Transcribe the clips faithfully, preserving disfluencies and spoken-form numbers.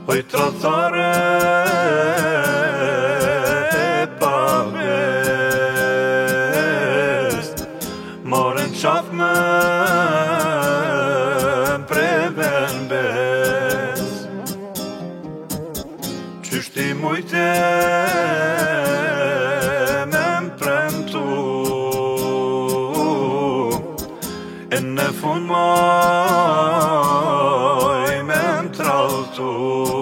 Oj trollare pavest Moren qaf me preven bes Qyshti mujte me mpremtu E në fund moj me mtraltu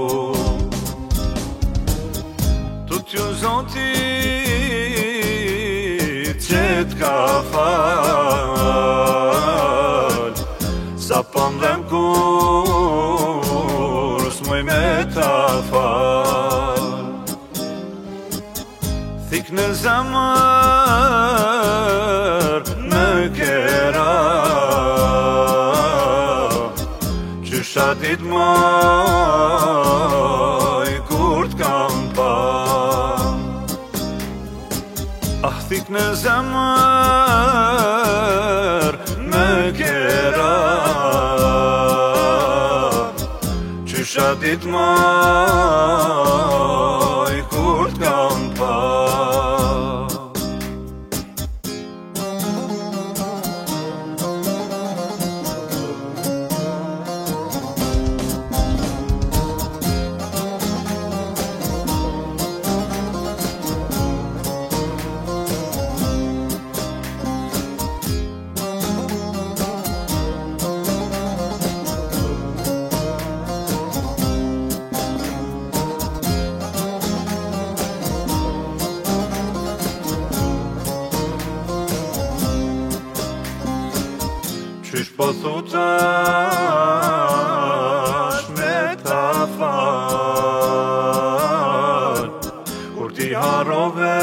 T'ju zotit që t'ka fal Sa pëndem kur s'muj me ta fal Thik në zemër në kera Qysha dit moj kur t'kam pa Ah, thik në zemër me kera Qysha dit moj kur t'kam pa Qysh po thutash me ta fal Kur ti harove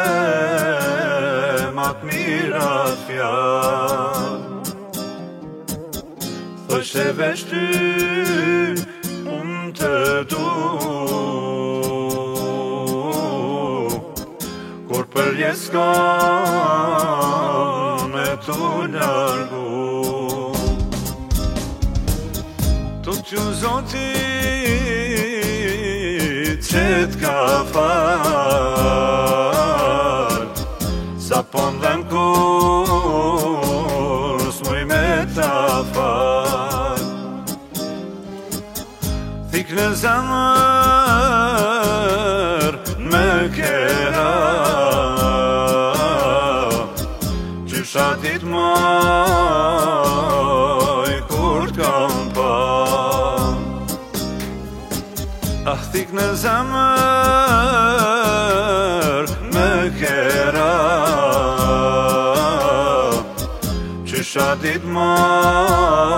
ma t'mirat fjall Thosht e veç ty unë të du Kur përje s'kam me t'u largu T'ju zotit që t'ka fal Sa pëndem kur s'muj me ta fal Thik në zemër me kera Qysha dit moj kur t'kam pa Ah, thik në zemër me kera Qysha dit moj